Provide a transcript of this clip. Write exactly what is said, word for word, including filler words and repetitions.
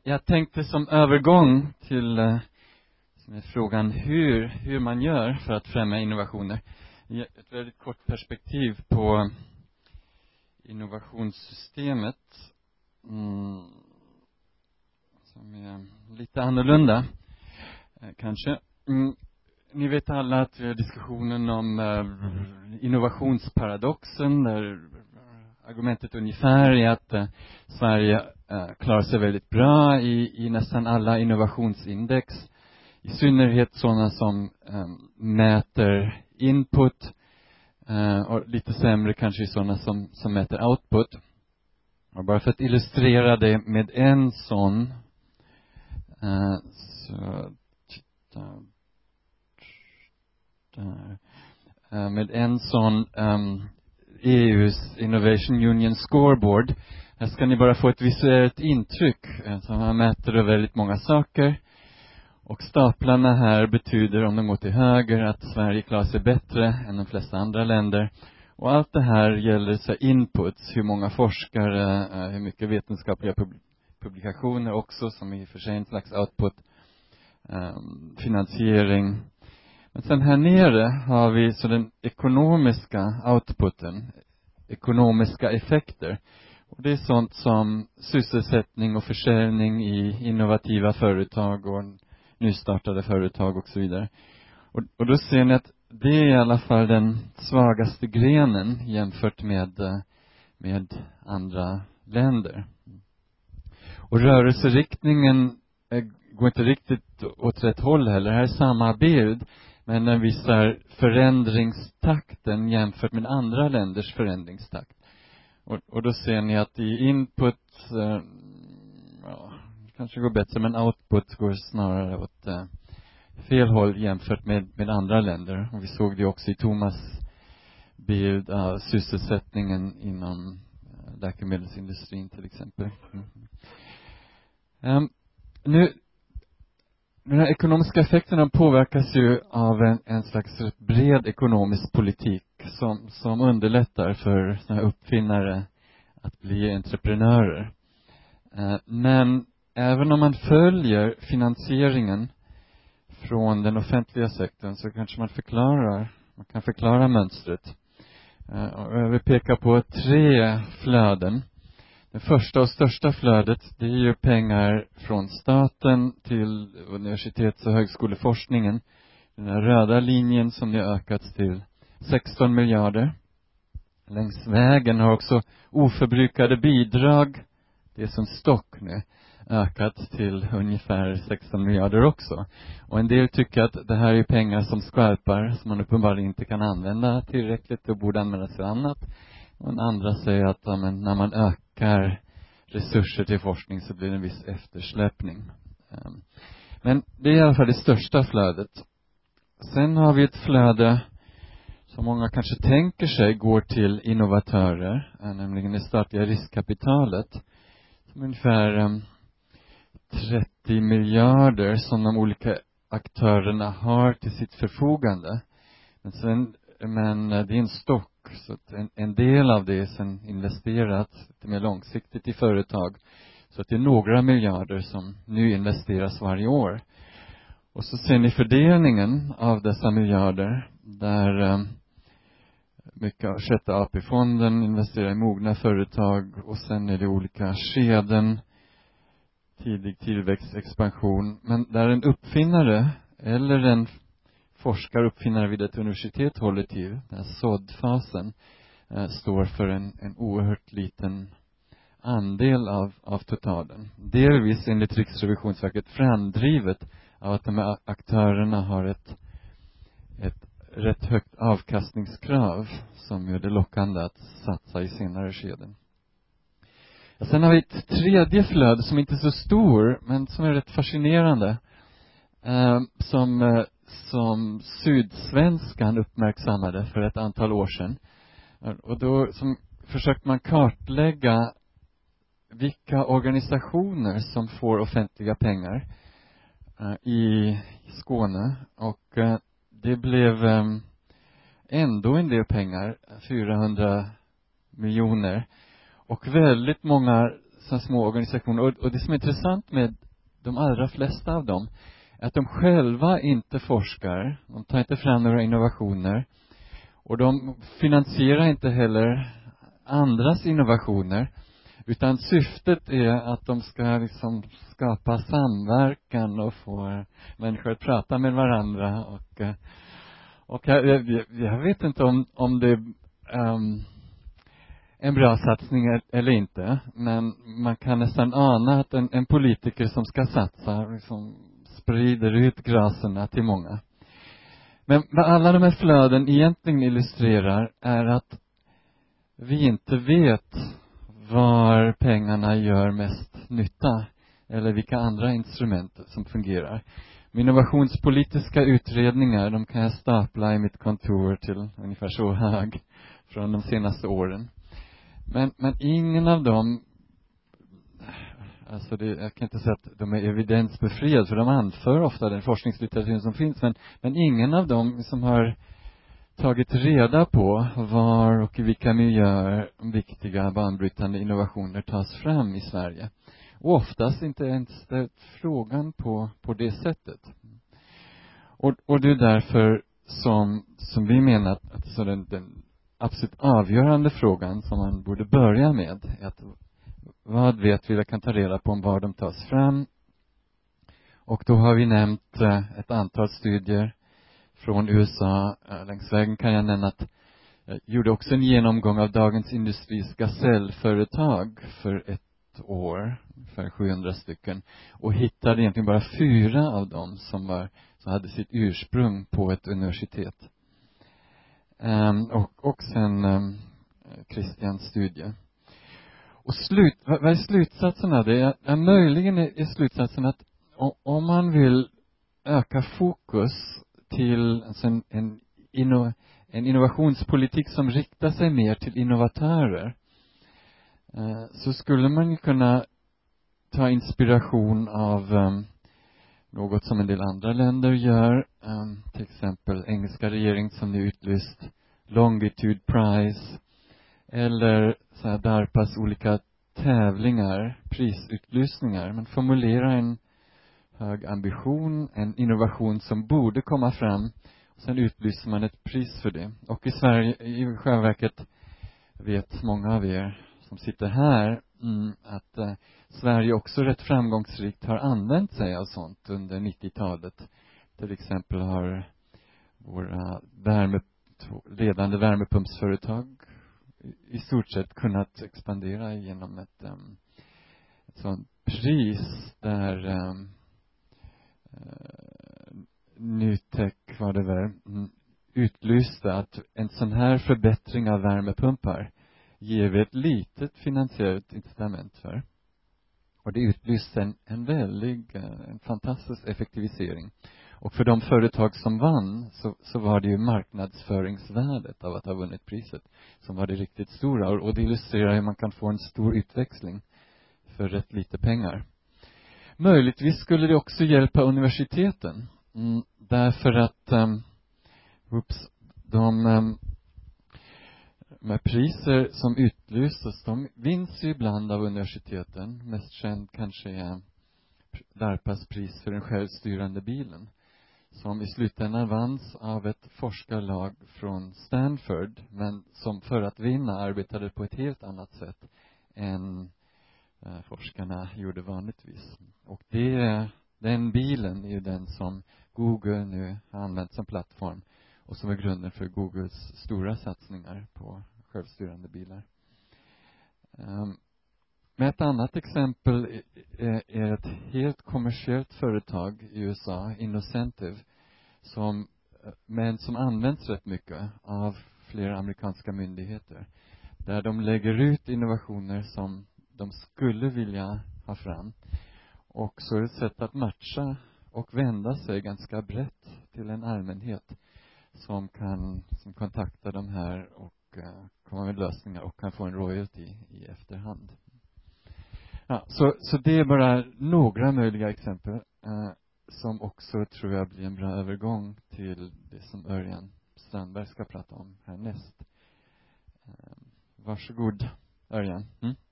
Jag tänkte som övergång till eh, som är frågan hur, hur man gör för att främja innovationer. Ge ett väldigt kort perspektiv på innovationssystemet mm, som är lite annorlunda eh, kanske. Mm, ni vet alla att vi har diskussionen om eh, innovationsparadoxen, där argumentet ungefär är att eh, Sverige eh, klarar sig väldigt bra i, i nästan alla innovationsindex. I synnerhet sådana som eh, mäter input eh, och lite sämre kanske i sådana som, som mäter output. Och bara för att illustrera det med en sån eh, så titta där. Eh, med en sån um, E U:s Innovation Union Scoreboard. Här ska ni bara få ett visuellt intryck. Så man mäter då väldigt många saker. Och staplarna här betyder, om de går till höger, att Sverige klarar sig bättre än de flesta andra länder. Och allt det här gäller så inputs, hur många forskare, hur mycket vetenskapliga publikationer också, som i och för sig en slags output, um, finansiering. Men sen här nere har vi så den ekonomiska outputen, ekonomiska effekter. Och det är sånt som sysselsättning och försäljning i innovativa företag och nystartade företag och så vidare. Och, och då ser ni att det är i alla fall den svagaste grenen jämfört med, med andra länder. Och rörelseriktningen går inte riktigt åt rätt håll heller. Här är samma bild. Men den visar förändringstakten jämfört med andra länders förändringstakt. Och, och då ser ni att i input eh, ja, kanske går bättre, men output går snarare åt eh, fel håll jämfört med, med andra länder. Och vi såg det också i Thomas bild av sysselsättningen inom eh, läkemedelsindustrin till exempel. Mm. Um, nu Den här ekonomiska effekterna påverkas ju av en, en slags bred ekonomisk politik som, som underlättar för såna här uppfinnare att bli entreprenörer. Eh, men även om man följer finansieringen från den offentliga sektorn så kanske man förklarar, man kan förklara mönstret. Eh, och jag vill peka på tre flöden. Det första och största flödet, det är ju pengar från staten till universitets- och högskoleforskningen. Den här röda linjen som nu ökat till sexton miljarder. Längs vägen har också oförbrukade bidrag, det är som stock nu, ökat till ungefär sexton miljarder också. Och en del tycker att det här är pengar som skvalpar, som man uppenbarligen inte kan använda tillräckligt och borde användas till annat. Och andra säger att ja, men när man ökar resurser till forskning så blir det en viss eftersläpning. Men det är i alla fall det största flödet. Sen har vi ett flöde som många kanske tänker sig går till innovatörer, nämligen det statliga riskkapitalet. Som ungefär trettio miljarder som de olika aktörerna har till sitt förfogande. Men, sen, men det är en stock. Så att en, en del av det är sen investerat lite mer långsiktigt i företag. Så att det är några miljarder som nu investeras varje år. Och så ser ni fördelningen av dessa miljarder. Där eh, mycket av sjätte A P-fonden investerar i mogna företag. Och sen är det olika skeden. Tidig tillväxt, expansion. Men där en uppfinnare eller en forskare, uppfinnare vid ett universitet håller till, den här såddfasen, eh, står för en, en oerhört liten andel av, av totalen. Delvis enligt Riksrevisionsverket framdrivet av att de här aktörerna har ett, ett rätt högt avkastningskrav som gör det lockande att satsa i senare skeden. Och sen har vi ett tredje flöde som inte är så stor men som är rätt fascinerande. Eh, som eh, som Sydsvenskan uppmärksammade för ett antal år sedan. Och då som försökte man kartlägga vilka organisationer som får offentliga pengar uh, i Skåne. Och uh, det blev um, ändå en del pengar, fyrahundra miljoner. Och väldigt många så små organisationer. Och, och det som är intressant med de allra flesta av dem är att de själva inte forskar. De tar inte fram några innovationer. Och de finansierar inte heller andras innovationer. Utan syftet är att de ska liksom skapa samverkan och få människor att prata med varandra. Och, och jag, jag, jag vet inte om, om det är um, en bra satsning eller inte. Men man kan nästan ana att en, en politiker som ska satsa liksom sprider ut graserna till många. Men vad alla de här flöden egentligen illustrerar är att vi inte vet var pengarna gör mest nytta eller vilka andra instrument som fungerar. Med innovationspolitiska utredningar, de kan jag stapla i mitt kontor till ungefär så hög från de senaste åren. Men, men ingen av dem, alltså det, jag kan inte säga att de är evidensbefriade, för de anför ofta den forskningslitteratur som finns, men, men ingen av dem som har tagit reda på var och i vilka miljöer viktiga banbrytande innovationer tas fram i Sverige. Och oftast inte ens ställt frågan på, på det sättet. Och, och det är därför som, som vi menar att, att så den, den absolut avgörande frågan som man borde börja med är att vad vet vi, jag kan ta reda på om var de tas fram. Och då har vi nämnt ett antal studier från U S A. Längs vägen kan jag nämna att jag gjorde också en genomgång av Dagens Industris gasellföretag för ett år, för sjuhundra stycken, och hittade egentligen bara fyra av dem som var, som hade sitt ursprung på ett universitet. Um, och, och sen um, Christians studie. Och slut, vad, vad är slutsatsen av det? Ja, ja, möjligen är, är slutsatsen att om, om man vill öka fokus till alltså en, en, inno, en innovationspolitik som riktar sig mer till innovatörer, eh, så skulle man ju kunna ta inspiration av um, något som en del andra länder gör. Um, till exempel engelska regering som nu utlyst Longitude Prize. Eller så här DARPAs olika tävlingar, prisutlysningar. Man formulerar en hög ambition, en innovation som borde komma fram. Och sen utlyser man ett pris för det. Och i Sverige, i själva verket, vet många av er som sitter här mm, att eh, Sverige också rätt framgångsrikt har använt sig av sånt under nittiotalet. Till exempel har våra värme, ledande värmepumpsföretag i stort sett kunnat expandera genom ett, um, ett sånt pris där um, uh, Nytech var det väl utlyste att en sån här förbättring av värmepumpar ger vi ett litet finansiellt incitament för. Och det utlyste en, en väldig, en fantastisk effektivisering. Och för de företag som vann så, så var det ju marknadsföringsvärdet av att ha vunnit priset som var det riktigt stora. Och, och det illustrerar hur man kan få en stor utväxling för rätt lite pengar. Möjligtvis skulle det också hjälpa universiteten. Mm, därför att um, oops, de, um, de priser som utlystes, de vinns ju ibland av universiteten. Mest känd kanske är DARPAs pris för den självstyrande bilen, som i slutändan vanns av ett forskarlag från Stanford, men som för att vinna arbetade på ett helt annat sätt än eh, forskarna gjorde vanligtvis. Och det, den bilen är ju den som Google nu har använt som plattform och som är grunden för Googles stora satsningar på självstyrande bilar. Um, Men ett annat exempel är ett helt kommersiellt företag i U S A, Innocentive, som, men som används rätt mycket av flera amerikanska myndigheter. Där de lägger ut innovationer som de skulle vilja ha fram. Och så är det ett sätt att matcha och vända sig ganska brett till en allmänhet som kan som kontakta de här och uh, komma med lösningar och kan få en royalty i efterhand. Ja, så, så det är bara några möjliga exempel eh, som också tror jag blir en bra övergång till det som Örjan Strandberg ska prata om härnäst. Eh, varsågod, Örjan. Mm?